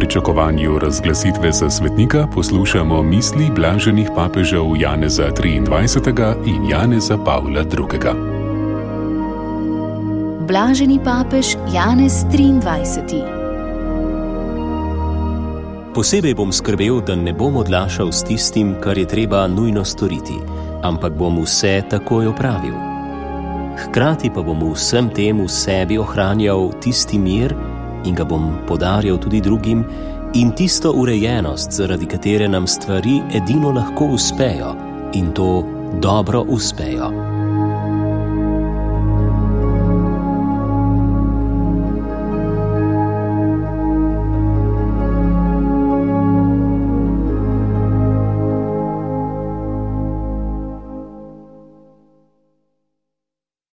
pričakovanju razglasitve za svetnika poslušamo misli blaženih papežev Janeza 23. in Janeza Pavla II. Blaženi papež Janez 23. Posebej bom skrbel, da ne bom odlašal s tistim, kar je treba nujno storiti, ampak bom vse takoj opravil. Hkrati pa bom vsem tem v sebi ohranjal tisti mir in ga bom podarjal tudi drugim in tisto urejenost, zaradi katere nam stvari edino lahko uspejo in to dobro uspejo.